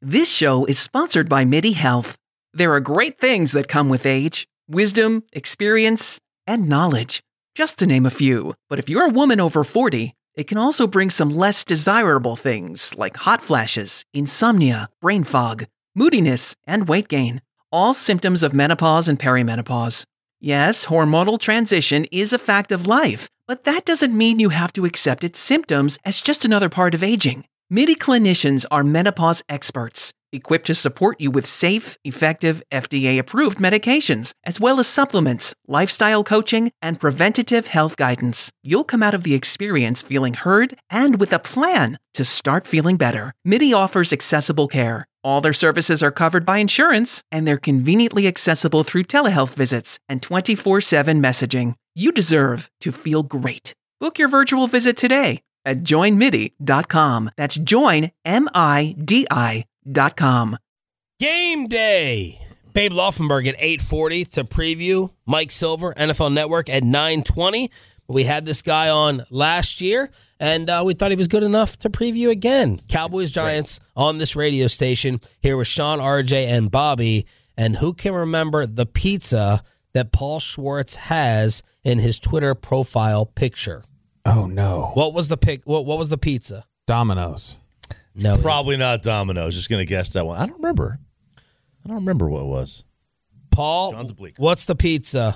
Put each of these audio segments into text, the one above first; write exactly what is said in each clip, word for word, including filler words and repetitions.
This show is sponsored by MIDI Health. There are great things that come with age: wisdom, experience, and knowledge, just to name a few. But if you're a woman over forty, it can also bring some less desirable things like hot flashes, insomnia, brain fog, moodiness, and weight gain. All symptoms of menopause and perimenopause. Yes, hormonal transition is a fact of life, but that doesn't mean you have to accept its symptoms as just another part of aging. MIDI clinicians are menopause experts, equipped to support you with safe, effective, F D A-approved medications, as well as supplements, lifestyle coaching, and preventative health guidance. You'll come out of the experience feeling heard and with a plan to start feeling better. MIDI offers accessible care. All their services are covered by insurance, and they're conveniently accessible through telehealth visits and twenty-four seven messaging. You deserve to feel great. Book your virtual visit today at join midi dot com. That's join, M I D I dot com. Game day. Babe Laufenberg at eight forty to preview Mike Silver, N F L Network at nine twenty. We had this guy on last year, and uh, we thought he was good enough to preview again. Cowboys-Giants on this radio station. Here with Sean, R J, and Bobby. And who can remember the pizza that Paul Schwartz has in his Twitter profile picture? Oh, no. What was the pic? What, what was the pizza? Domino's. No. Probably not Domino's. Just going to guess that one. I don't remember. I don't remember what it was. Paul, John's a bleak. What's the pizza?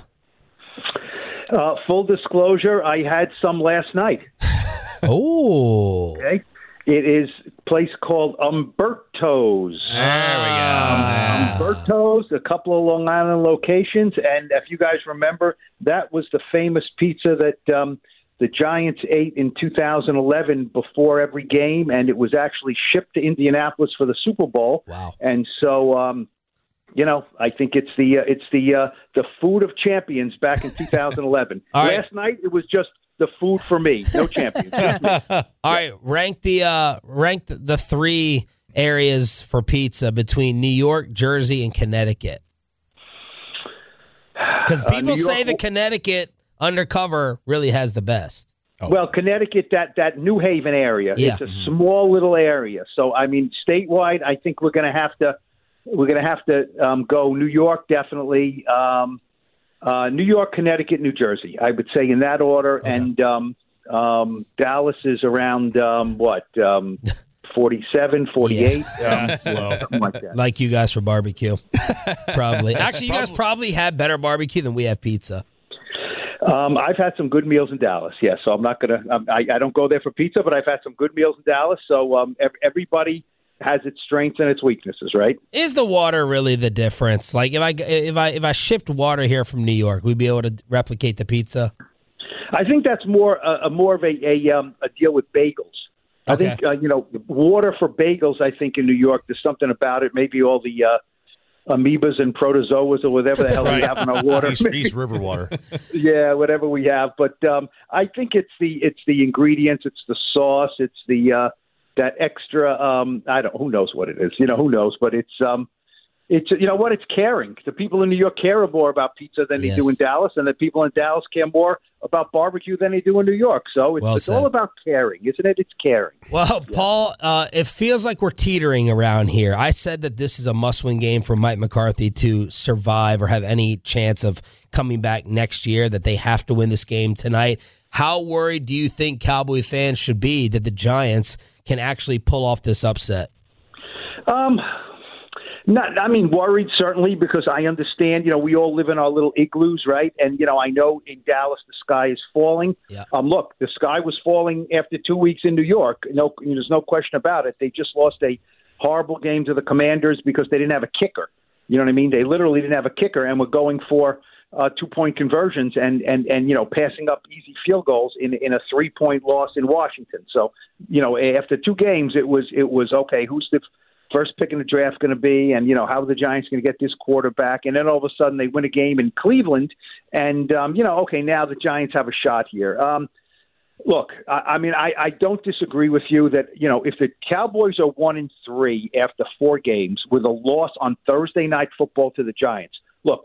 Uh, full disclosure, I had some last night. Oh. Okay. It is a place called Umberto's. There we go. Umberto's, a couple of Long Island locations. And if you guys remember, that was the famous pizza that um, the Giants ate in two thousand eleven before every game. And it was actually shipped to Indianapolis for the Super Bowl. Wow. And so... Um, You know, I think it's the uh, it's the uh, the food of champions back in two thousand eleven. right. Last night it was just the food for me, no champions. Just me. All right, rank the uh, rank the three areas for pizza between New York, Jersey, and Connecticut. Because people Uh, New say York- the Connecticut undercover really has the best. Oh. Well, Connecticut, that that New Haven area, Yeah. it's a small little area. So I mean, statewide, I think we're going to have to. We're going to have to um, go New York, definitely. Um, uh, New York, Connecticut, New Jersey, I would say in that order. Okay. And um, um, Dallas is around, um, what, um, forty-seven, forty-eight? Yeah, that's low. Something like that. Like you guys for barbecue. Probably. Actually, you guys probably- probably have better barbecue than we have pizza. Um, I've had some good meals in Dallas, yes. So I'm not going to – I I don't go there for pizza, but I've had some good meals in Dallas. So um, ev- everybody – has its strengths and its weaknesses, right? Is the water really the difference? Like if I if I if I shipped water here from New York, we'd be able to replicate the pizza. I think that's more a, a more of a a, um, a deal with bagels. I Okay. think uh, you know water for bagels. I think in New York, there's something about it. Maybe all the uh, amoebas and protozoas or whatever the hell we Right. have in our water. East, East River water. Yeah, whatever we have. But um, I think it's the it's the ingredients, it's the sauce, it's the uh, that extra. Um, I don't. Who knows what it is? You know, who knows? But it's um, it's you know what? It's caring. The people in New York care more about pizza than they Yes. do in Dallas, and the people in Dallas care more about barbecue than they do in New York. So it's, Well it's said. all about caring, isn't it? It's caring. Well, Paul, uh, it feels like we're teetering around here. I said that this is a must-win game for Mike McCarthy to survive or have any chance of coming back next year, that they have to win this game tonight. How worried do you think Cowboy fans should be that the Giants can actually pull off this upset? Um, not, I mean, worried certainly, because I understand, you know, we all live in our little igloos, right? And, you know, I know in Dallas the sky is falling. Yeah. Um, look, the sky was falling after two weeks in New York. No, there's no question about it. They just lost a horrible game to the Commanders because they didn't have a kicker. You know what I mean? They literally didn't have a kicker and were going for uh, two-point conversions and, and, and, you know, passing up easy field goals in in a three-point loss in Washington. So, you know, after two games, it was it was, okay, who's the first pick in the draft going to be, and, you know, how are the Giants going to get this quarterback? And then all of a sudden they win a game in Cleveland, and, um, you know, okay, now the Giants have a shot here. Um, look, I, I mean, I, I don't disagree with you that, you know, if the Cowboys are one and three after four games with a loss on Thursday Night Football to the Giants, look,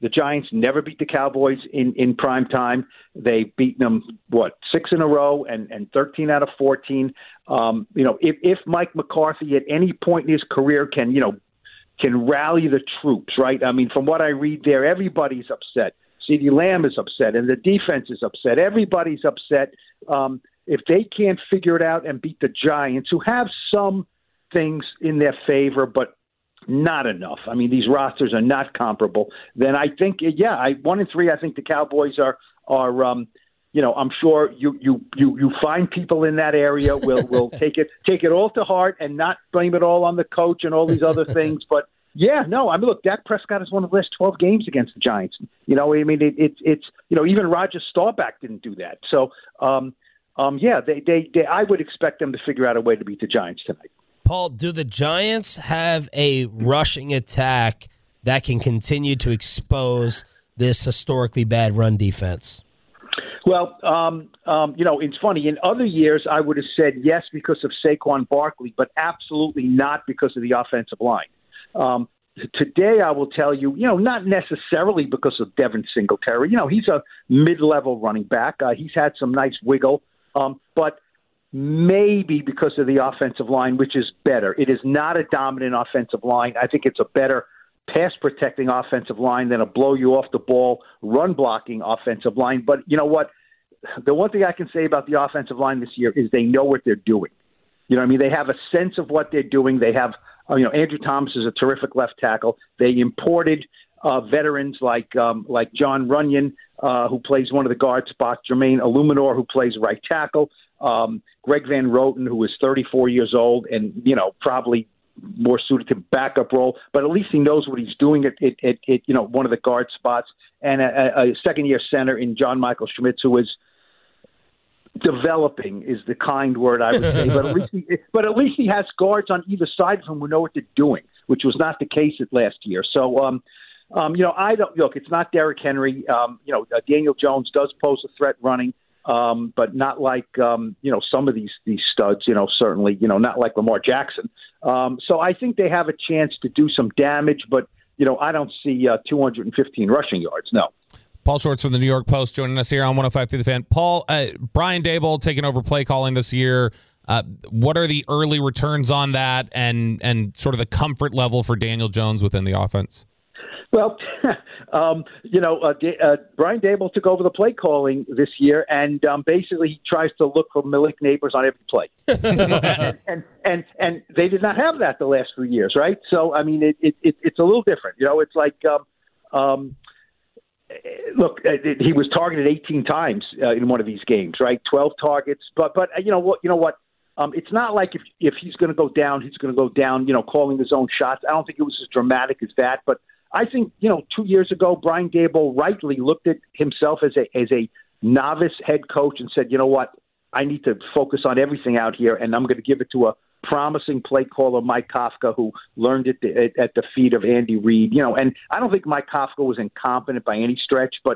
The Giants never beat the Cowboys in, in prime time. They've beaten them, what, six in a row and, and thirteen out of fourteen. Um, you know, if, if Mike McCarthy at any point in his career can, you know, can rally the troops, right? I mean, from what I read there, everybody's upset. CeeDee Lamb is upset, and the defense is upset. Everybody's upset. Um, if they can't figure it out and beat the Giants, who have some things in their favor, but not enough. I mean, these rosters are not comparable. Then I think, yeah, I one and three. I think the Cowboys are are. Um, you know, I'm sure you you you you find people in that area will will take it take it all to heart and not blame it all on the coach and all these other things. But yeah, no, I mean, look, Dak Prescott has won the last twelve games against the Giants. You know, I mean, it, it, it's you know, even Roger Staubach didn't do that. So, um, um, yeah, they, they they I would expect them to figure out a way to beat the Giants tonight. Paul, do the Giants have a rushing attack that can continue to expose this historically bad run defense? Well, um, um, you know, it's funny. In other years, I would have said yes because of Saquon Barkley, but absolutely not because of the offensive line. Um, today, I will tell you, you know, not necessarily because of Devin Singletary. You know, he's a mid-level running back. Uh, he's had some nice wiggle, um, but maybe because of the offensive line, which is better. It is not a dominant offensive line. I think it's a better pass-protecting offensive line than a blow-you-off-the-ball, run-blocking offensive line. But you know what? The one thing I can say about the offensive line this year is they know what they're doing. You know what I mean? They have a sense of what they're doing. They have, uh, you know, Andrew Thomas is a terrific left tackle. They imported uh, veterans like um, like John Runyon, uh, who plays one of the guard spots, Jermaine Illuminor, who plays right tackle, um, Greg Van Roten, who is thirty-four years old and, you know, probably more suited to backup role, but at least he knows what he's doing at, at, at, at you know, one of the guard spots, and a, a second-year center in John Michael Schmitz, who is developing is the kind word I would say, but at least he, but at least he has guards on either side of him who know what they're doing, which was not the case at last year. So, um, um, you know, I don't look. It's not Derrick Henry. Um, you know, uh, Daniel Jones does pose a threat running. Um, but not like, um, you know, some of these, these studs, you know, certainly, you know, not like Lamar Jackson. Um, so I think they have a chance to do some damage, but, you know, I don't see uh, two hundred fifteen rushing yards, no. Paul Schwartz from the New York Post joining us here on one oh five through the Fan. Paul, uh, Brian Daboll taking over play calling this year. Uh, what are the early returns on that and, and sort of the comfort level for Daniel Jones within the offense? Well, um, you know, uh, uh, Brian Daboll took over the play calling this year, and um, basically he tries to look for Malik Neighbors on every play. and, and and and they did not have that the last few years, right? So, I mean, it, it, it it's a little different. You know, it's like, um, um, look, it, he was targeted eighteen times uh, in one of these games, right? twelve targets, but but you know what? You know what? Um, it's not like if if he's going to go down, he's going to go down. You know, calling his own shots. I don't think it was as dramatic as that, but. I think, you know, two years ago, Brian Daboll rightly looked at himself as a as a novice head coach and said, you know what, I need to focus on everything out here, and I'm going to give it to a promising play caller, Mike Kafka, who learned it at, at the feet of Andy Reid. You know, and I don't think Mike Kafka was incompetent by any stretch, but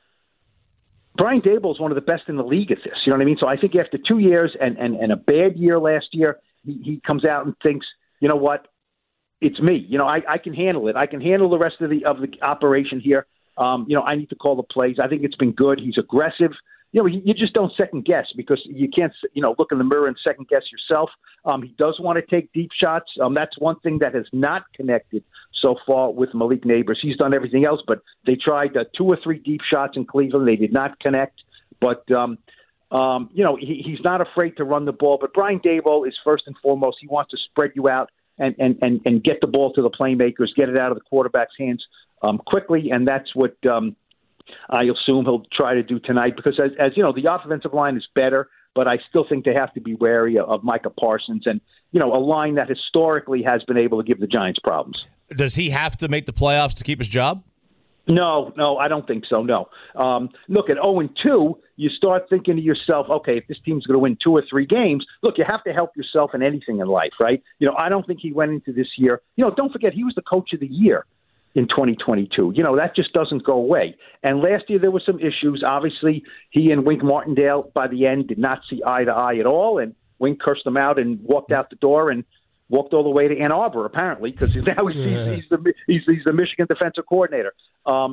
Brian Daboll is one of the best in the league at this. You know what I mean? So I think after two years and, and, and a bad year last year, he, he comes out and thinks, you know what, it's me. You know, I, I can handle it. I can handle the rest of the of the operation here. Um, you know, I need to call the plays. I think it's been good. He's aggressive. You know, he, you just don't second guess because you can't, you know, look in the mirror and second guess yourself. Um, he does want to take deep shots. Um, that's one thing that has not connected so far with Malik Neighbors. He's done everything else, but they tried uh, two or three deep shots in Cleveland. They did not connect. But um, um, you know, he, he's not afraid to run the ball. But Brian Daboll is first and foremost. He wants to spread you out. And, and, and, and get the ball to the playmakers, get it out of the quarterback's hands um, quickly, and that's what um, I assume he'll try to do tonight. Because, as, as you know, the offensive line is better, but I still think they have to be wary of Micah Parsons and, you know, a line that historically has been able to give the Giants problems. Does he have to make the playoffs to keep his job? No, no, I don't think so, no. Um, look, at oh and two, you start thinking to yourself, okay, if this team's going to win two or three games, look, you have to help yourself in anything in life, right? You know, I don't think he went into this year. You know, don't forget, he was the coach of the year in twenty twenty-two. You know, that just doesn't go away. And last year there were some issues. Obviously, he and Wink Martindale, by the end, did not see eye to eye at all, and Wink cursed him out and walked out the door and walked all the way to Ann Arbor, apparently, because now he's, he's, he's, the, he's, he's the Michigan defensive coordinator. Um,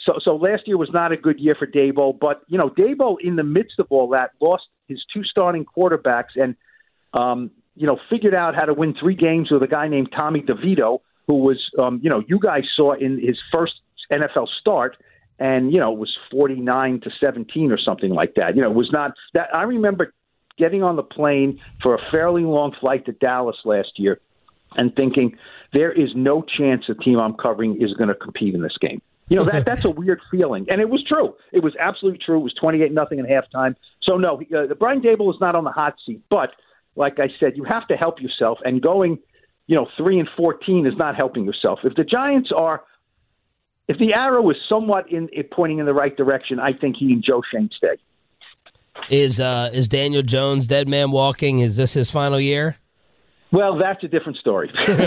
so so last year was not a good year for Daboll, but you know Daboll in the midst of all that lost his two starting quarterbacks and um, you know figured out how to win three games with a guy named Tommy DeVito, who was um, you know you guys saw in his first N F L start, and you know it was forty-nine to seventeen or something like that. You know it was not that. I remember getting on the plane for a fairly long flight to Dallas last year and thinking there is no chance the team I'm covering is going to compete in this game. You know, that that's a weird feeling. And it was true. It was absolutely true. It was twenty-eight nothing at halftime. So, no, uh, Brian Daboll is not on the hot seat. But, like I said, you have to help yourself. And going, you know, three and fourteen is not helping yourself. If the Giants are – if the arrow is somewhat in, in pointing in the right direction, I think he and Joe Schoen stay. Is uh, is Daniel Jones dead man walking? Is this his final year? Well, that's a different story.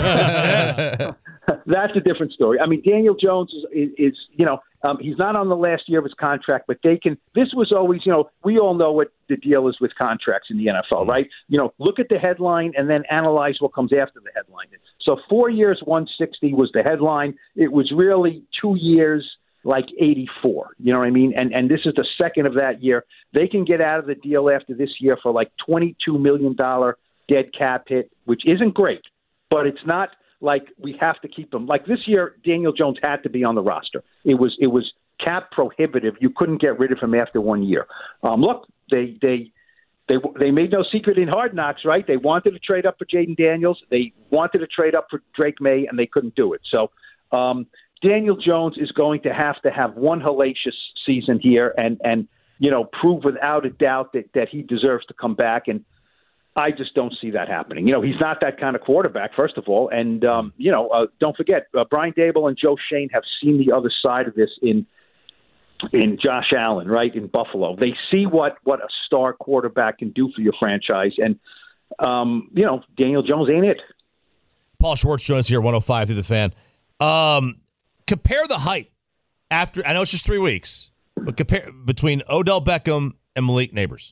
That's a different story. I mean, Daniel Jones is, is, is you know, um, he's not on the last year of his contract, but they can. This was always, you know, we all know what the deal is with contracts in the N F L, right? You know, look at the headline and then analyze what comes after the headline. So four years, one sixty was the headline. It was really two years, like eighty-four. You know what I mean? And and this is the second of that year. They can get out of the deal after this year for like twenty-two million dollars dead cap hit, which isn't great, but it's not like we have to keep him. Like this year, Daniel Jones had to be on the roster. It was it was cap prohibitive. You couldn't get rid of him after one year. Um, look, they they they they made no secret in Hard Knocks, right? They wanted to trade up for Jaden Daniels. They wanted to trade up for Drake May, and they couldn't do it. So um, Daniel Jones is going to have to have one hellacious season here, and and you know prove without a doubt that that he deserves to come back. And I just don't see that happening. You know, he's not that kind of quarterback, first of all. And, um, you know, uh, don't forget, uh, Brian Daboll and Joe Schoen have seen the other side of this in in Josh Allen, right, in Buffalo. They see what, what a star quarterback can do for your franchise. And, um, you know, Daniel Jones ain't it. Paul Schwartz joins here, one oh five through the Fan. Um, compare the hype after, I know it's just three weeks, but compare between Odell Beckham and Malik Nabers.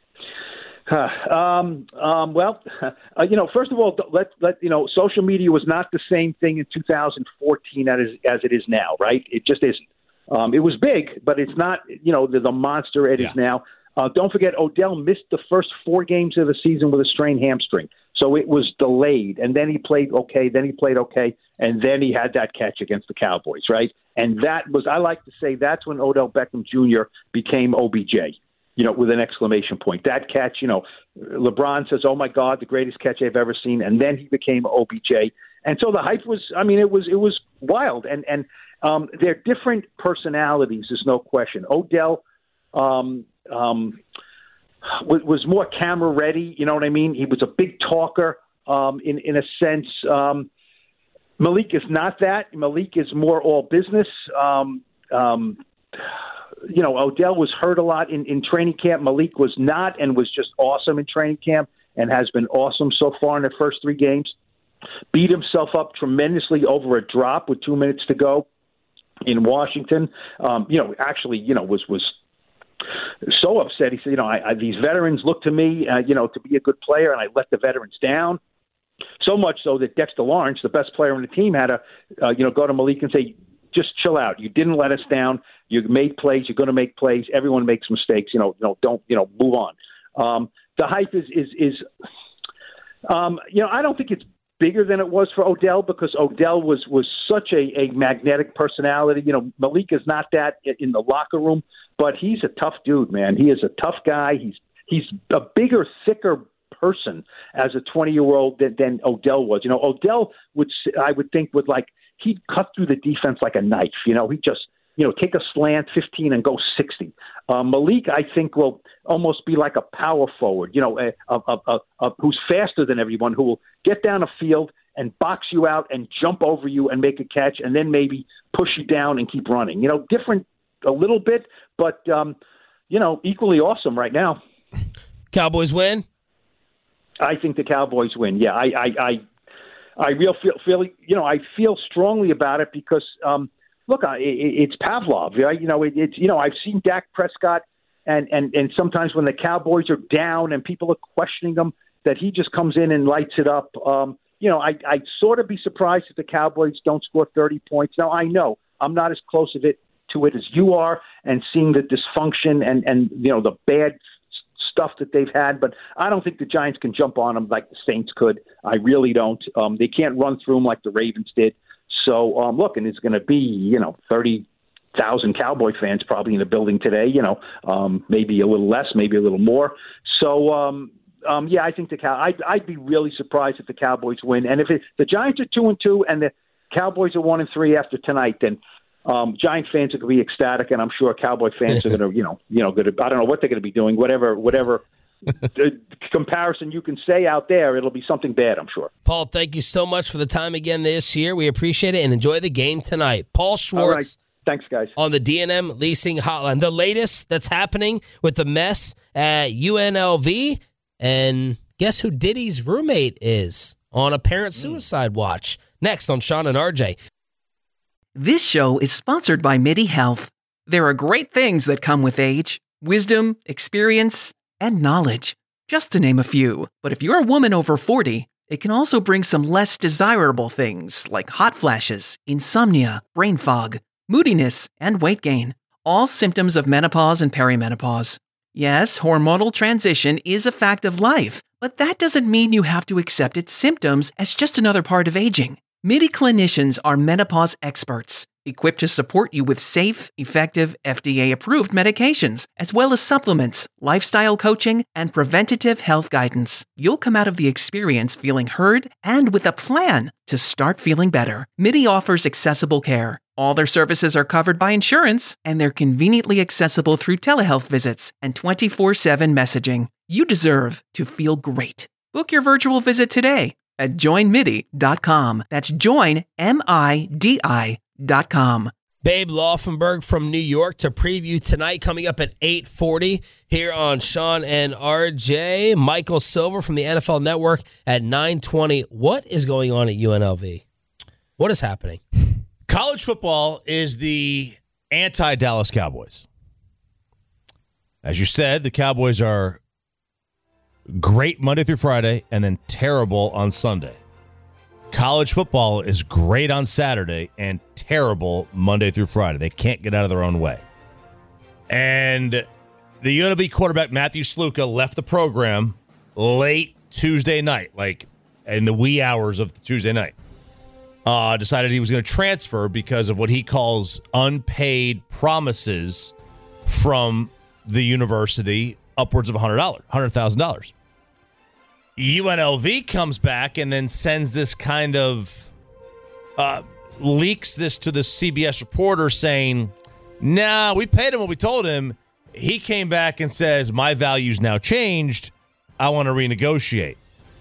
Huh. Um, um, well, uh, you know, first of all, let let you know, social media was not the same thing in two thousand fourteen as as it is now, right? It just isn't. Um, it was big, but it's not, you know, the, the monster it yeah. is now. Uh, don't forget, Odell missed the first four games of the season with a strained hamstring, so it was delayed. And then he played okay, then he played okay, and then he had that catch against the Cowboys, right? And that was, I like to say, that's when Odell Beckham Junior became O B J. You know, with an exclamation point. That catch, you know, LeBron says, oh, my God, the greatest catch I've ever seen. And then he became O B J. And so the hype was, I mean, it was it was wild. And, and um, they're different personalities, there's no question. Odell um, um, was, was more camera ready, you know what I mean? He was a big talker um, in, in a sense. Um, Malik is not that. Malik is more all business. Um, um You know, Odell was hurt a lot in, in training camp. Malik was not and was just awesome in training camp and has been awesome so far in the first three games. Beat himself up tremendously over a drop with two minutes to go in Washington. Um, you know, actually, you know, was was so upset. He said, you know, I, I, these veterans look to me, uh, you know, to be a good player, and I let the veterans down. So much so that Dexter Lawrence, the best player on the team, had to, uh, you know, go to Malik and say, just chill out. You didn't let us down. You made plays. You're going to make plays. Everyone makes mistakes. You know, you know, don't, you know, move on. Um, the hype is, is, is, um, you know, I don't think it's bigger than it was for Odell because Odell was, was such a, a magnetic personality. You know, Malik is not that in the locker room, but he's a tough dude, man. He is a tough guy. He's, he's a bigger, thicker person as a twenty-year-old than, than Odell was. You know, Odell would, I would think, would like, he'd cut through the defense like a knife. You know, he just, you know, take a slant fifteen and go sixty. Uh, Malik, I think, will almost be like a power forward, you know, a, a, a, a, a, who's faster than everyone, who will get down a field and box you out and jump over you and make a catch and then maybe push you down and keep running. You know, different a little bit, but, um, you know, equally awesome right now. Cowboys win? I think the Cowboys win. Yeah, I, I, I, I real feel, feel, you know, I feel strongly about it because, um, look, it, it's Pavlov, right? You know, it, it's, you know, I've seen Dak Prescott, and, and, and sometimes when the Cowboys are down and people are questioning them, that he just comes in and lights it up. Um, you know, I, I'd sort of be surprised if the Cowboys don't score thirty points. Now, I know I'm not as close of it to it as you are and seeing the dysfunction and, and you know, the bad stuff that they've had. But I don't think the Giants can jump on them like the Saints could. I really don't. Um, they can't run through them like the Ravens did. So, um, look, and it's going to be, you know, thirty thousand Cowboy fans probably in the building today, you know, um, maybe a little less, maybe a little more. So, um, um, yeah, I think the Cow. I'd, I'd be really surprised if the Cowboys win. And if it, the Giants are two and two and the Cowboys are one and three after tonight, then um, Giant fans are going to be ecstatic, and I'm sure Cowboy fans are going to, you know, you know, going to. I don't know what they're going to be doing. Whatever, whatever comparison you can say out there, it'll be something bad, I'm sure. Paul, thank you so much for the time again this year. We appreciate it and enjoy the game tonight. Paul Schwartz. All right. Thanks, guys. On the D and M Leasing Hotline. The latest that's happening with the mess at U N L V. And guess who Diddy's roommate is on a parent suicide watch? Next on Sean and R J. This show is sponsored by MIDI Health. There are great things that come with age, wisdom, experience, and knowledge, just to name a few. But if you're a woman over forty, it can also bring some less desirable things like hot flashes, insomnia, brain fog, moodiness, and weight gain, all symptoms of menopause and perimenopause. Yes, hormonal transition is a fact of life, but that doesn't mean you have to accept its symptoms as just another part of aging. MIDI clinicians are menopause experts, equipped to support you with safe, effective, F D A-approved medications, as well as supplements, lifestyle coaching, and preventative health guidance. You'll come out of the experience feeling heard and with a plan to start feeling better. MIDI offers accessible care. All their services are covered by insurance, and they're conveniently accessible through telehealth visits and twenty-four seven messaging. You deserve to feel great. Book your virtual visit today at join midi dot com. That's join, M I D I dot com. Babe Laufenberg from New York to preview tonight, coming up at eight forty here on Sean and R J. Michael Silver from the N F L Network at nine twenty. What is going on at U N L V? What is happening? College football is the anti-Dallas Cowboys. As you said, the Cowboys are great Monday through Friday and then terrible on Sunday. College football is great on Saturday and terrible Monday through Friday. They can't get out of their own way. And the U N L V quarterback, Matthew Sluka, left the program late Tuesday night, like in the wee hours of the Tuesday night. Uh, decided he was going to transfer because of what he calls unpaid promises from the university, upwards of one hundred dollars, one hundred thousand dollars. U N L V comes back and then sends this kind of, uh, leaks this to the C B S reporter saying, nah, we paid him what we told him. He came back and says, my value's now changed. I want to renegotiate.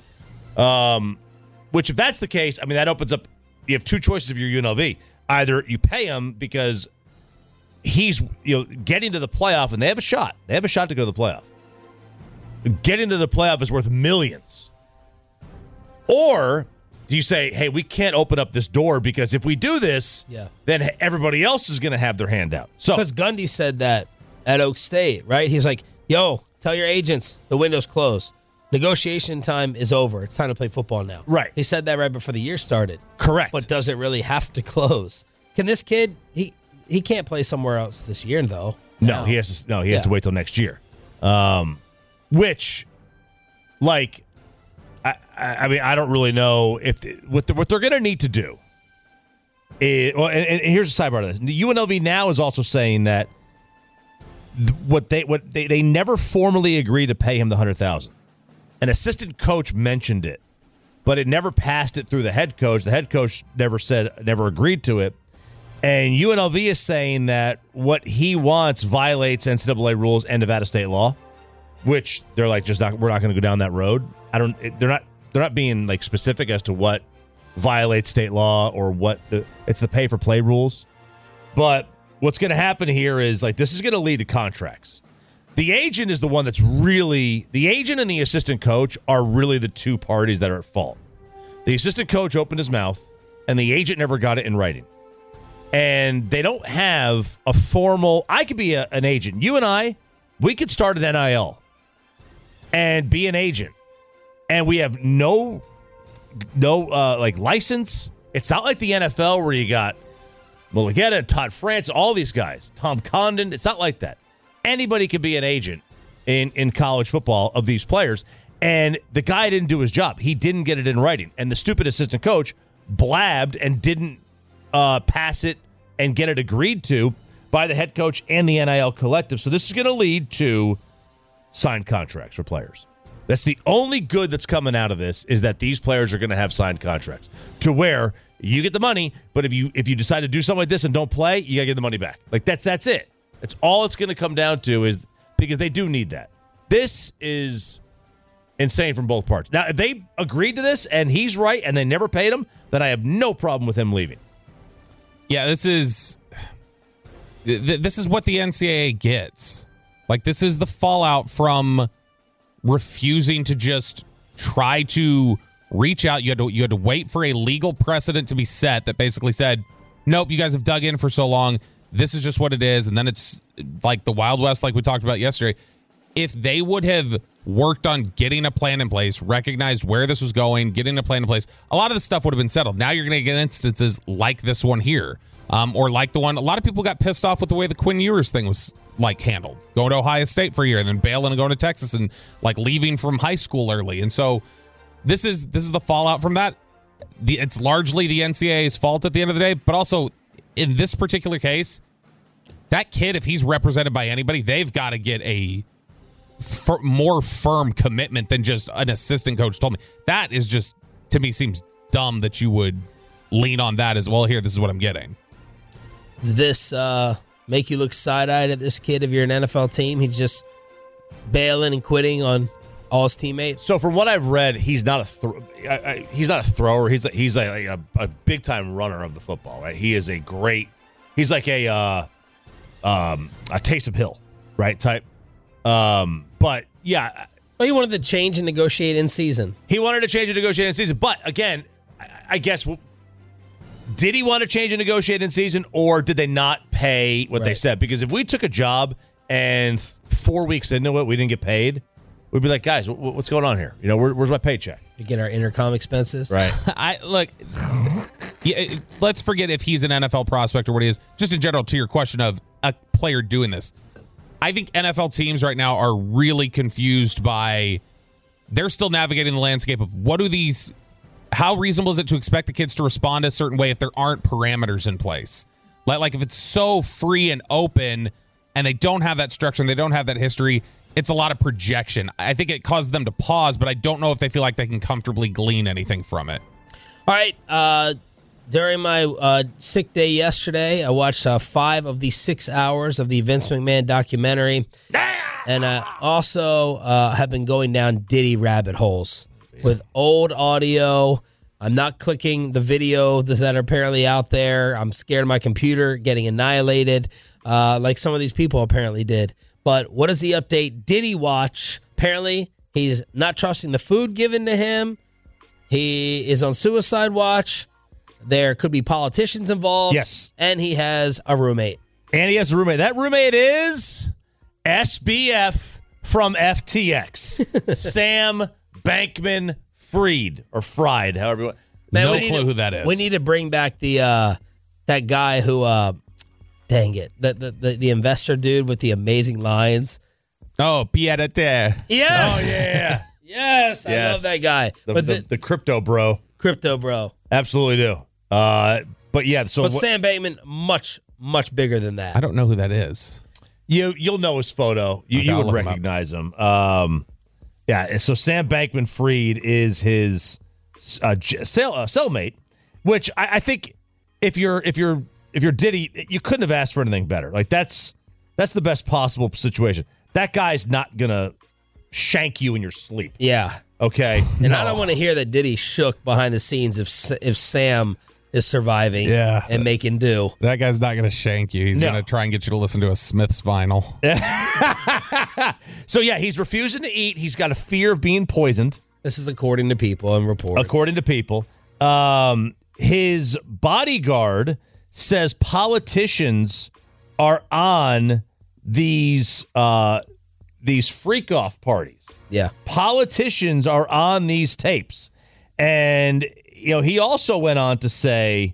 Um, which if that's the case, I mean, that opens up, you have two choices of your U N L V. Either you pay him because he's, you know, getting to the playoff and they have a shot. They have a shot to go to the playoff. Getting to the playoff is worth millions. Or do you say, hey, we can't open up this door because if we do this, yeah. then everybody else is going to have their hand out. So because Gundy said that at Oak State, right? He's like, yo, tell your agents the window's closed. Negotiation time is over. It's time to play football now. Right. He said that right before the year started. Correct. But does it really have to close? Can this kid, he he can't play somewhere else this year, though. No, no. he has to, no, he has yeah. to wait till next year. Um, which, like, I, I mean, I don't really know if the, what, the, what they're going to need to do. Is, well, and, and here's the sidebar of this. The U N L V now is also saying that what they what they, they never formally agreed to pay him the hundred thousand. An assistant coach mentioned it, but it never passed it through the head coach. The head coach never said, never agreed to it. And U N L V is saying that what he wants violates N C double A rules and Nevada state law, which they're like, just not, we're not going to go down that road. I don't. It, they're not. They're not being like specific as to what violates state law or what the. It's the pay for play rules. But what's going to happen here is like this is going to lead to contracts. The agent is the one that's really, the agent and the assistant coach are really the two parties that are at fault. The assistant coach opened his mouth, and the agent never got it in writing. And they don't have a formal, I could be a, an agent. You and I, we could start an N I L and be an agent. And we have no, no uh, like license. It's not like the N F L where you got Mulugeta, Todd France, all these guys, Tom Condon. It's not like that. Anybody can be an agent in, in college football of these players. And the guy didn't do his job. He didn't get it in writing. And the stupid assistant coach blabbed and didn't uh, pass it and get it agreed to by the head coach and the N I L collective. So this is going to lead to signed contracts for players. That's the only good that's coming out of this, is that these players are going to have signed contracts to where you get the money, but if you if you decide to do something like this and don't play, you got to get the money back. Like that's that's it. That's all it's going to come down to, is because they do need that. This is insane from both parts. Now, if they agreed to this and he's right and they never paid him, then I have no problem with him leaving. Yeah, this is this is what the N C double A gets. Like, this is the fallout from refusing to just try to reach out. You had to you had to wait for a legal precedent to be set that basically said, nope, you guys have dug in for so long. This is just what it is. And then it's like the Wild West, like we talked about yesterday. If they would have worked on getting a plan in place, recognized where this was going, getting a plan in place, a lot of this stuff would have been settled. Now you're going to get instances like this one here, um, or like the one, a lot of people got pissed off with the way the Quinn Ewers thing was like handled, going to Ohio State for a year and then bailing and going to Texas and like leaving from high school early. And so this is this is the fallout from that. The, it's largely the N C double A's fault at the end of the day, but also in this particular case, that kid, if he's represented by anybody, they've got to get a f- more firm commitment than just an assistant coach told me. That is just, to me, seems dumb that you would lean on that as well. Here, this is what I'm getting. Does this uh, make you look side-eyed at this kid if you're an N F L team? He's just bailing and quitting on all his teammates. So from what I've read, he's not a thro- I, I, he's not a thrower. He's a, he's a, a, a big time runner of the football. Right? He is a great. He's like a uh, um, a Taysom Hill, right? Type. Um, but yeah, well, he wanted to change and negotiate in season. He wanted to change and negotiate in season. But again, I, I guess. Did he want to change and negotiate in season, or did they not pay what right. they said? Because if we took a job and four weeks into it we didn't get paid, we'd be like, guys, what's going on here? You know, where, where's my paycheck? We get our intercom expenses. Right. I look, yeah, let's forget if he's an N F L prospect or what he is. Just in general, to your question of a player doing this, I think N F L teams right now are really confused by, they're still navigating the landscape of what do these, how reasonable is it to expect the kids to respond a certain way if there aren't parameters in place? Like, like if it's so free and open and they don't have that structure and they don't have that history, it's a lot of projection. I think it caused them to pause, but I don't know if they feel like they can comfortably glean anything from it. All right. Uh, during my uh, sick day yesterday, I watched uh, five of the six hours of the Vince McMahon documentary. And I also uh, have been going down Diddy rabbit holes with old audio. I'm not clicking the video that are apparently out there. I'm scared of my computer getting annihilated, uh, like some of these people apparently did. But what is the update? Diddy watch. Apparently, he's not trusting the food given to him. He is on suicide watch. There could be politicians involved. Yes. And he has a roommate. And he has a roommate. That roommate is S B F from F T X. Sam Bankman Fried, or Fried, however you want. Man, no clue to, who that is. We need to bring back the uh, that guy who, uh, dang it, the, the the the investor dude with the amazing lines. Oh, Pierre Terre. Yes. Oh yeah. yes, I yes. love that guy. The, but the, the, the crypto bro. Crypto bro. Absolutely do. Uh, but yeah, so but wh- Sam Bankman much much bigger than that. I don't know who that is. You you'll know his photo. You, okay, you I'll would look recognize him. him. Um, yeah. So Sam Bankman Fried is his uh, cell uh, cellmate, which I, I think if you're if you're if you're Diddy, you couldn't have asked for anything better. Like that's that's the best possible situation. That guy's not gonna shank you in your sleep. Yeah. Okay. And no. I don't want to hear that Diddy shook behind the scenes if if Sam is surviving yeah. and making do. That guy's not going to shank you. He's No. going to try and get you to listen to a Smith's vinyl. So yeah, he's refusing to eat. He's got a fear of being poisoned. This is according to people and reports. According to people. Um, his bodyguard says politicians are on these uh, these freak-off parties. Yeah. Politicians are on these tapes. And, you know, he also went on to say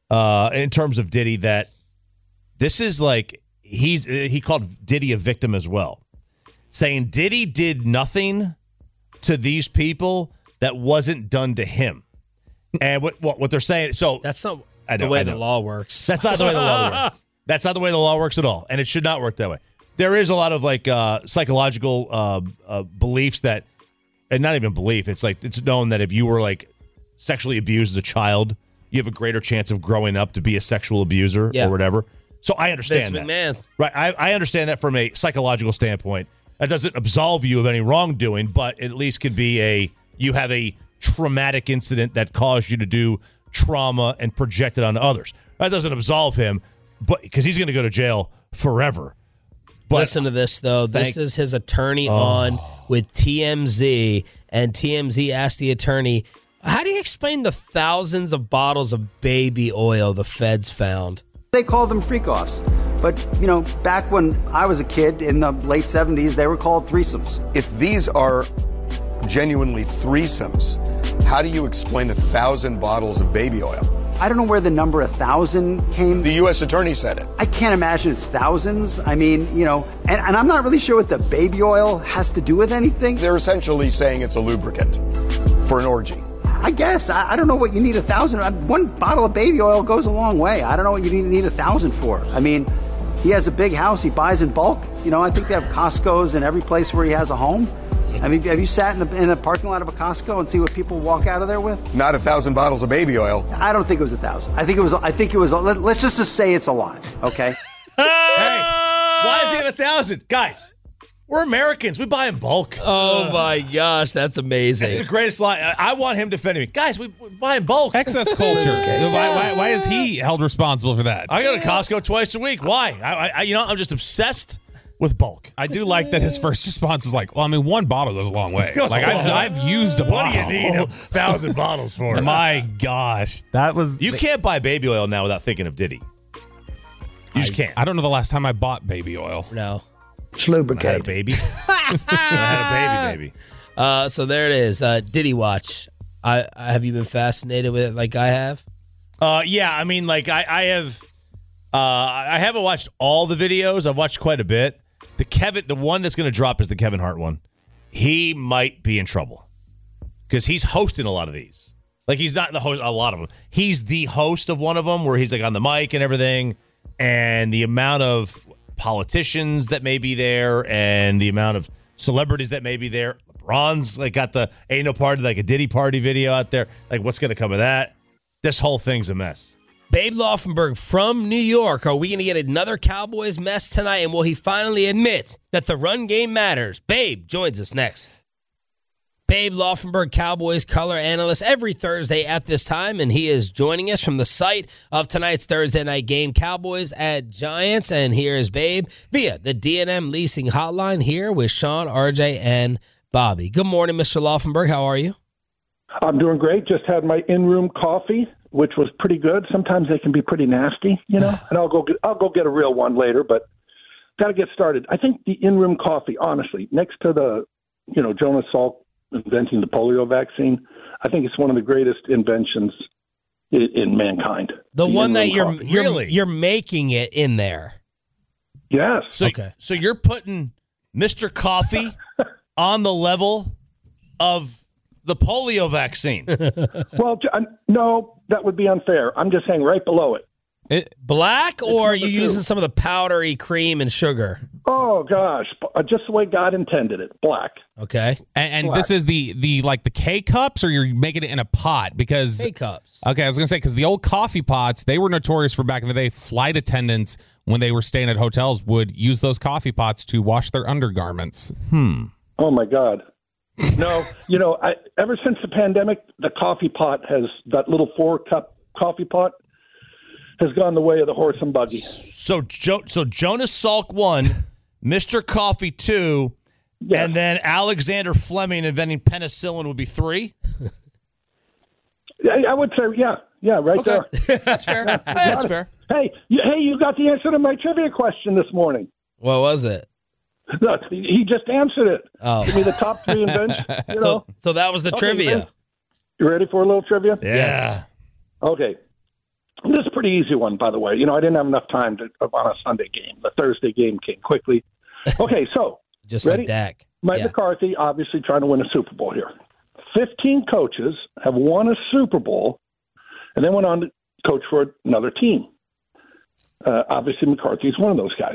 uh, in terms of Diddy that this is like he's he called Diddy a victim as well, saying Diddy did nothing to these people that wasn't done to him. And what what, what they're saying, so That's not I know, the way I know. the law works. That's not the way the law works. That's not the way the law works at all, and it should not work that way. There is a lot of like uh, psychological uh, uh, beliefs that, and not even belief. It's like it's known that if you were like sexually abused as a child, you have a greater chance of growing up to be a sexual abuser Yeah. or whatever. So I understand Vince that. McMahon's. Right, I, I understand that from a psychological standpoint. That doesn't absolve you of any wrongdoing, but at least could be a you have a traumatic incident that caused you to do trauma and project it on others. That doesn't absolve him, but because he's going to go to jail forever. But Listen to this, though. This Thank- is his attorney Oh. on with T M Z, and T M Z asked the attorney, how do you explain the thousands of bottles of baby oil the feds found? They called them freak-offs. But, you know, back when I was a kid in the late seventies, they were called threesomes. If these are genuinely threesomes, how do you explain a thousand bottles of baby oil? I don't know where the number one thousand came. The U S attorney said it. I can't imagine it's thousands. I mean, you know, and, and I'm not really sure what the baby oil has to do with anything. They're essentially saying it's a lubricant for an orgy. I guess. I, I don't know what you need a thousand. uh, One bottle of baby oil goes a long way. I don't know what you need, need a thousand for. I mean, he has a big house. He buys in bulk. You know, I think they have Costco's in every place where he has a home. I mean, have you sat in the, in the parking lot of a Costco and see what people walk out of there with? Not a thousand bottles of baby oil. I don't think it was a thousand. I think it was. I think it was. Let, let's just say it's a lot. Okay. hey, why is he at a thousand? Guys, we're Americans. We buy in bulk. Oh, my gosh. That's amazing. That's the greatest lie. I I want him defending me. Guys, we, we buy in bulk. Excess culture. why, why, why is he held responsible for that? I go to Costco twice a week. Why? I, I, you know, I'm just obsessed with bulk. I do like that his first response is like, well, I mean, one bottle goes a long way. Like, I've, I've used a What bottle. do you need a thousand bottles for? My gosh. That was. You can't buy baby oil now without thinking of Diddy. You just I, can't. I don't know the last time I bought baby oil. No. It's I had a lubricated. baby. I had a baby, baby. Uh, so there it is. Uh, Diddy Watch. I, I have you been fascinated with it like I have? Uh, yeah, I mean, like I, I have, uh, I haven't watched all the videos. I've watched quite a bit. The Kevin, the one that's going to drop is the Kevin Hart one. He might be in trouble because he's hosting a lot of these. Like he's not the host, a lot of them. He's the host of one of them where he's like on the mic and everything. And the amount of politicians that may be there and the amount of celebrities that may be there. LeBron's like got the ain't no party, like a Diddy party video out there. Like what's going to come of that? This whole thing's a mess. Babe Laufenberg from New York. Are we going to get another Cowboys mess tonight? And will he finally admit that the run game matters? Babe joins us next. Babe Laufenberg, Cowboys color analyst every Thursday at this time, and he is joining us from the site of tonight's Thursday night game, Cowboys at Giants. And here is Babe via the D and M Leasing Hotline here with Sean, R J, and Bobby. Good morning, Mister Laufenberg. How are you? I'm doing great. Just had my in-room coffee, which was pretty good. Sometimes they can be pretty nasty, you know. And I'll go get, I'll go get a real one later, but got to get started. I think the in-room coffee, honestly, next to the, you know, Jonas Salk inventing the polio vaccine, I think it's one of the greatest inventions in, in mankind. The, the one that you're coffee. you're, Really? you're making it in there. Yes. So, Okay. so you're putting Mister Coffee on the level of the polio vaccine. Well, j- uh, no, that would be unfair. I'm just saying right below it. It, Black, or are you number two. using some of the powdery cream and sugar? Oh, gosh. Uh, Just the way God intended it. Black. Okay. and and Black. this is the the like the K cups, or you're making it in a pot because. K cups. Okay, I was gonna say because the old coffee pots, they were notorious for back in the day. Flight attendants, when they were staying at hotels, would use those coffee pots to wash their undergarments. Oh, my God. No, you know, I, ever since the pandemic, the coffee pot has, that little four-cup coffee pot has gone the way of the horse and buggy. So, jo- so Jonas Salk one, Mister Coffee two, Yeah. and then Alexander Fleming inventing penicillin would be three. I, I would say, yeah, yeah, right there. That's fair. That's fair. Hey, you, hey, you got the answer to my trivia question this morning. What was it? Look, he just answered it. Oh. Give me the top three inventions. You know, So, so that was the Okay, trivia. man. You ready for a little trivia? Yeah. Okay. This is a pretty easy one, by the way. You know, I didn't have enough time to on a Sunday game. The Thursday game came quickly. Okay, so Just ready? like Dak. Mike Yeah. McCarthy obviously trying to win a Super Bowl here. Fifteen coaches have won a Super Bowl and then went on to coach for another team. Uh, obviously, McCarthy is one of those guys.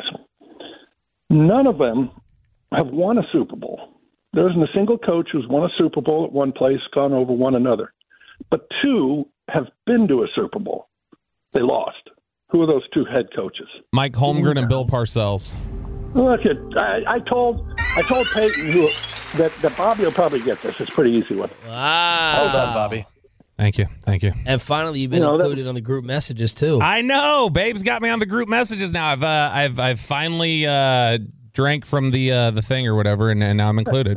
None of them have won a Super Bowl. There isn't a single coach who's won a Super Bowl at one place, gone over one another. But two have been to a Super Bowl. They lost. Who are those two head coaches? Mike Holmgren and Bill Parcells. Look, at, I, I told I told Peyton who, that, that Bobby will probably get this. It's a pretty easy one. Wow. Hold on, Bobby. Thank you. Thank you. And finally, you've been You know, that- included on the group messages, too. I know. Babe's got me on the group messages now. I've uh, I've I've finally uh, drank from the uh, the thing or whatever, and, and now I'm included.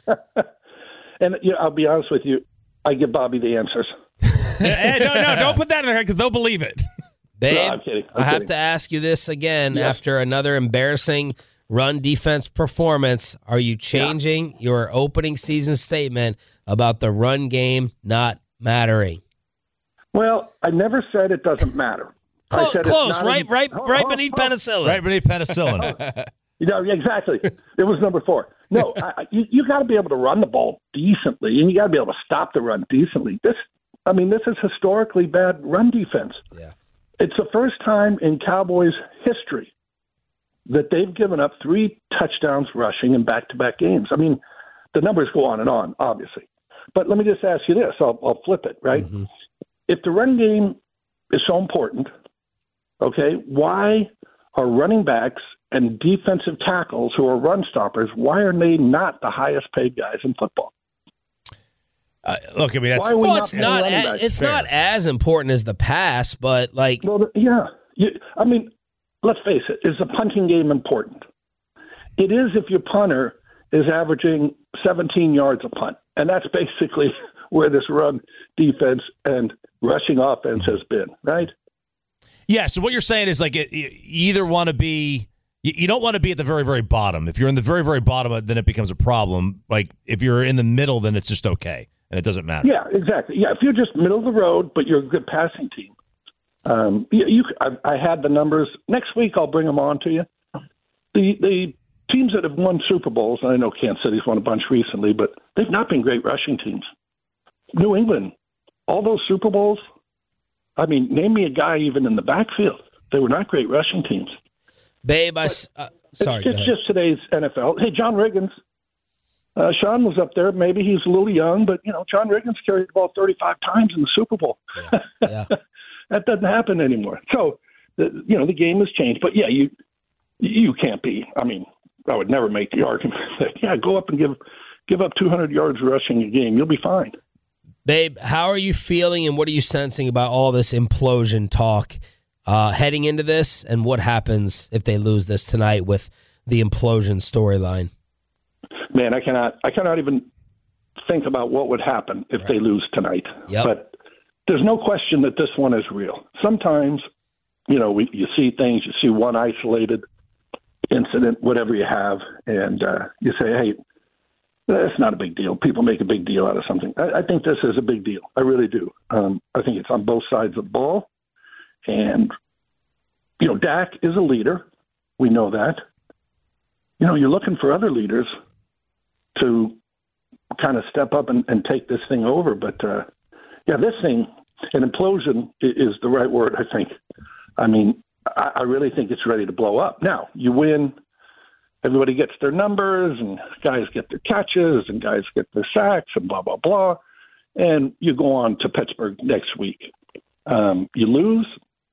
And you know, I'll be honest with you, I give Bobby the answers. Hey, no, no, don't put that in their head because they'll believe it. Babe, No, I'm kidding. I'm I have kidding. to ask you this again Yeah. after another embarrassing run defense performance. Are you changing your opening season statement about the run game not mattering? Well, I never said it doesn't matter. I Close, said it's close not right, in- right, Oh, right oh, beneath oh. penicillin. Right beneath penicillin. You know, exactly. It was number four. No, I, I- you, you got to be able to run the ball decently, and you got to be able to stop the run decently. This, I mean, this is historically bad run defense. Yeah. It's the first time in Cowboys history that they've given up three touchdowns rushing in back-to-back games. I mean, the numbers go on and on, obviously. But let me just ask you this. I'll, I'll flip it, right? Mm-hmm. If the run game is so important, okay, why are running backs and defensive tackles who are run stoppers, why are they not the highest paid guys in football? Uh, look, I mean, that's Why are we Well, not it's paying not. running a- backs? It's Fair. not as important as the pass, but like, Well, the- yeah. You, I mean, let's face it. Is the punting game important? It is if your punter is averaging seventeen yards a punt, and that's basically where this run defense and rushing offense has been, right? Yeah, so what you're saying is like it, you either want to be you, you don't want to be at the very very bottom. If you're in the very very bottom, then it becomes a problem. Like if you're in the middle, then it's just okay and it doesn't matter. Yeah, exactly. Yeah, if you're just middle of the road, but you're a good passing team, um, you, you I, I had the numbers. Next week, I'll bring them on to you. The the teams that have won Super Bowls, and I know Kansas City's won a bunch recently, but they've not been great rushing teams. New England, all those Super Bowls. I mean, name me a guy even in the backfield. They were not great rushing teams. babe, I s- uh, sorry. It's, go it's ahead. just today's N F L. Hey, John Riggins. Uh, Sean was up there. Maybe he's a little young, but, you know, John Riggins carried the ball thirty-five times in the Super Bowl. Yeah. That doesn't happen anymore. So, the, you know, the game has changed. But, yeah, you you can't be. I mean, I would never make the argument that, yeah, go up and give give up two hundred yards rushing a game. You'll be fine. Babe, how are you feeling and what are you sensing about all this implosion talk uh, heading into this, and what happens if they lose this tonight with the implosion storyline? Man, I cannot I cannot even think about what would happen if they lose tonight. Yep. But there's no question that this one is real. Sometimes, you know, we, you see things, you see one isolated incident, whatever you have, and uh, you say, hey, that's not a big deal. People make a big deal out of something. I, I think this is a big deal. I really do. Um, I think it's on both sides of the ball. And, you know, Dak is a leader. We know that. You know, you're looking for other leaders to kind of step up and, and take this thing over. But, uh, yeah, this thing, an implosion i- is the right word, I think. I mean, I, I really think it's ready to blow up. Now, you win. Everybody gets their numbers, and guys get their catches, and guys get their sacks, and blah, blah, blah. And you go on to Pittsburgh next week. Um, you lose.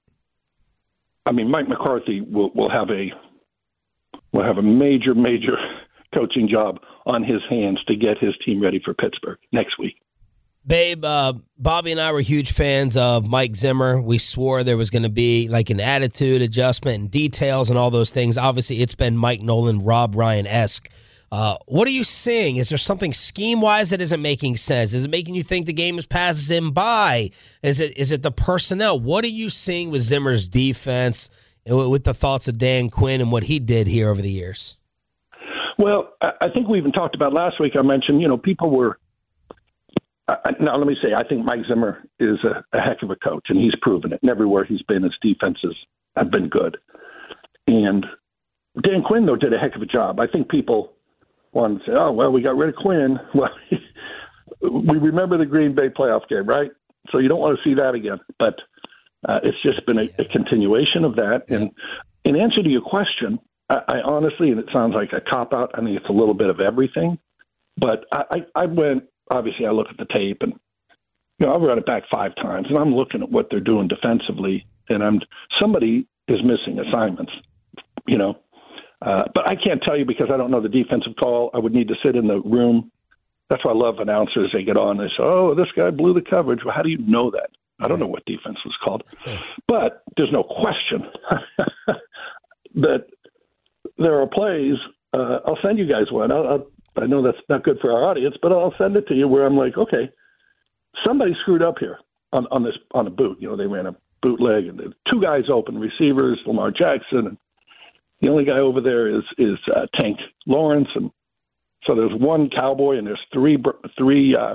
I mean, Mike McCarthy will, will have a will have a major, major coaching job on his hands to get his team ready for Pittsburgh next week. Babe, uh, Bobby and I were huge fans of Mike Zimmer. We swore there was going to be like an attitude adjustment and details and all those things. Obviously, it's been Mike Nolan, Rob Ryan-esque. Uh, what are you seeing? Is there something scheme-wise that isn't making sense? Is it making you think the game is passes him by? Is it is it the personnel? What are you seeing with Zimmer's defense and with the thoughts of Dan Quinn and what he did here over the years? Well, I I think we even talked about last week. I mentioned, you know, people were I, now, let me say, I think Mike Zimmer is a, a heck of a coach, and he's proven it. And everywhere he's been, his defenses have been good. And Dan Quinn, though, did a heck of a job. I think people want to say, oh, well, we got rid of Quinn. Well, we remember the Green Bay playoff game, right? So you don't want to see that again. But uh, it's just been a, a continuation of that. And in answer to your question, I, I honestly, and it sounds like a cop-out, I think it's a little bit of everything. But I, I, I went, obviously, I look at the tape, and you know, I've run it back five times, and I'm looking at what they're doing defensively, and I'm somebody is missing assignments, you know. Uh, but I can't tell you because I don't know the defensive call. I would need to sit in the room. That's why I love announcers. They get on, they say, oh, this guy blew the coverage. Well, how do you know that? I don't know what defense was called. But there's no question that there are plays. Uh, I'll send you guys one. I'll, I'll, I know that's not good for our audience, but I'll send it to you where I'm like, okay, somebody screwed up here on, on this on a boot. You know, they ran a bootleg, and the two guys open, receivers, Lamar Jackson, and the only guy over there is is uh, Tank Lawrence, and so there's one Cowboy and there's three three uh,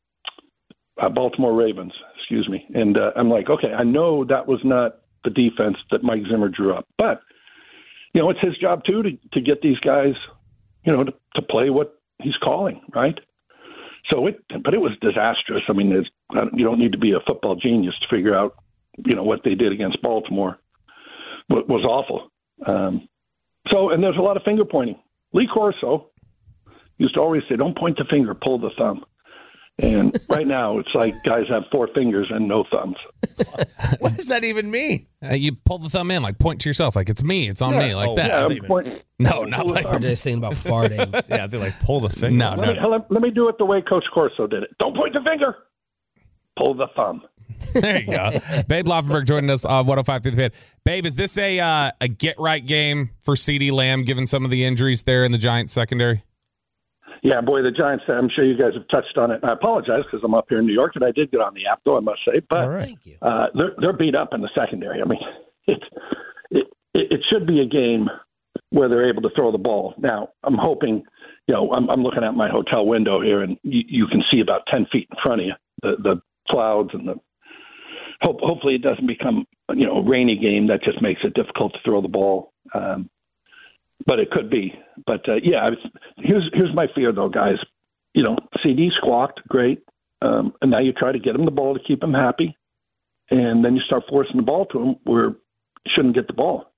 uh, Baltimore Ravens. Excuse me, and uh, I'm like, okay, I know that was not the defense that Mike Zimmer drew up, but you know, it's his job too to to get these guys, you know, to, to play what he's calling, right? So it, but it was disastrous. I mean, there's, you don't need to be a football genius to figure out, you know, what they did against Baltimore was, was awful. Um, so, and there's a lot of finger pointing. Lee Corso used to always say, don't point the finger, pull the thumb. And right now, it's like guys have four fingers and no thumbs. What does that even mean? Uh, you pull the thumb in, like point to yourself, like it's me, it's on Yeah. me, like Oh, that. Yeah, point, No, not like Or just thinking about farting. Yeah, they like pull the finger. no, let, no. me, let, let me do it the way Coach Corso did it. Don't point the finger, pull the thumb. There you go. Babe Laufenberg joining us on one oh five through the Fan. Babe, is this a uh, a get right game for CeeDee Lamb, given some of the injuries there in the Giants secondary? Yeah, boy, the Giants, I'm sure you guys have touched on it. And I apologize because I'm up here in New York, and I did get on the app, though, I must say. But All right. Thank you. uh, they're, they're beat up in the secondary. I mean, it, it, it should be a game where they're able to throw the ball. Now, I'm hoping, you know, I'm, I'm looking out my hotel window here, and you, you can see about ten feet in front of you, the, the clouds, and the hope, hopefully it doesn't become, you know, a rainy game that just makes it difficult to throw the ball. Um, But it could be. But, uh, yeah, I was, here's here's my fear, though, guys. You know, C D squawked, great. Um, and now you try to get him the ball to keep him happy. And then you start forcing the ball to him where he shouldn't get the ball.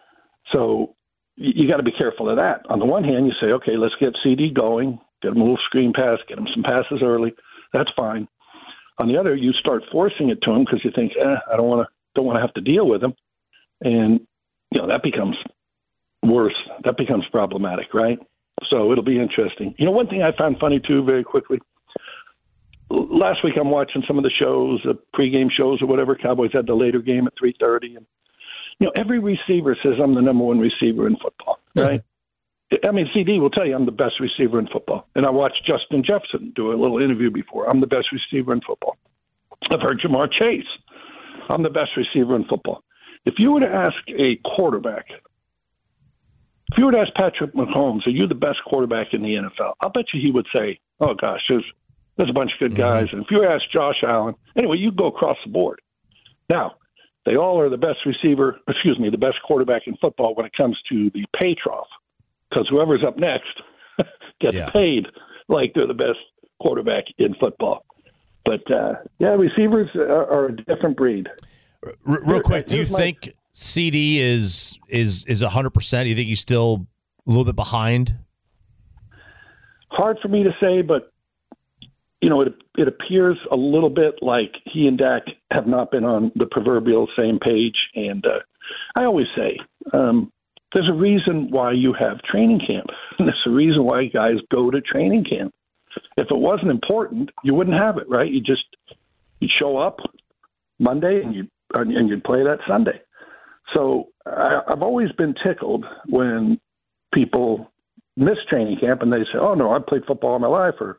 So you, you got to be careful of that. On the one hand, you say, okay, let's get C D going, get him a little screen pass, get him some passes early. That's fine. On the other, you start forcing it to him because you think, eh, I don't want to don't want to have to deal with him. And, you know, that becomes – worse, that becomes problematic, right? So it'll be interesting. You know, one thing I found funny, too, very quickly, last week I'm watching some of the shows, the pregame shows or whatever. Cowboys had the later game at three thirty. And, you know, every receiver says I'm the number one receiver in football, right? I mean, C D will tell you I'm the best receiver in football. And I watched Justin Jefferson do a little interview before. I'm the best receiver in football. I've heard Jamar Chase. I'm the best receiver in football. If you were to ask a quarterback, if you were to ask Patrick Mahomes, are you the best quarterback in the N F L? I'll bet you he would say, oh, gosh, there's there's a bunch of good guys. And if you were to ask Josh Allen, anyway, you go across the board. Now, they all are the best receiver, excuse me, the best quarterback in football when it comes to the pay trough, because whoever's up next gets Yeah. paid like they're the best quarterback in football. But, uh, yeah, receivers are, are a different breed. R- real quick, do you Here's my- think C D is is is one hundred percent? Do you think he's still a little bit behind? Hard for me to say, but, you know, it it appears a little bit like he and Dak have not been on the proverbial same page. And uh, I always say, um, there's a reason why you have training camp. And there's a reason why guys go to training camp. If it wasn't important, you wouldn't have it, right? You just you'd show up Monday and you and you'd play that Sunday. So I, I've always been tickled when people miss training camp and they say, "Oh no, I played football all my life," or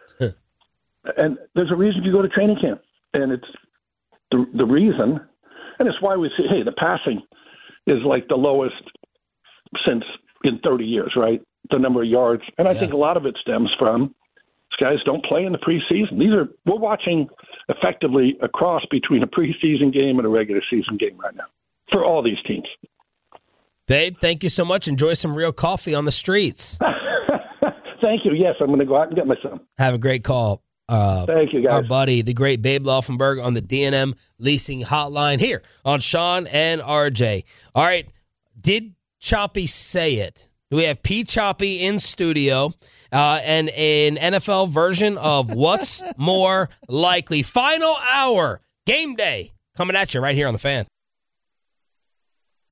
and there's a reason you go to training camp, and it's the the reason, and it's why we say, "Hey, the passing is like the lowest since in thirty years," right? The number of yards, and I Yeah. think a lot of it stems from These guys don't play in the preseason. These are we're watching effectively a cross between a preseason game and a regular season game right now for all these teams. Babe, thank you so much. Enjoy some real coffee on the streets. Thank you. Yes, I'm going to go out and get my son. Have a great call. Uh, Thank you, guys. Our buddy, the great Babe Laufenberg on the D and M Leasing Hotline here on Sean and R J. All right, did Choppy say it? We have P. Choppy in studio uh, and an N F L version of What's More Likely. Final hour, game day, coming at you right here on The Fan.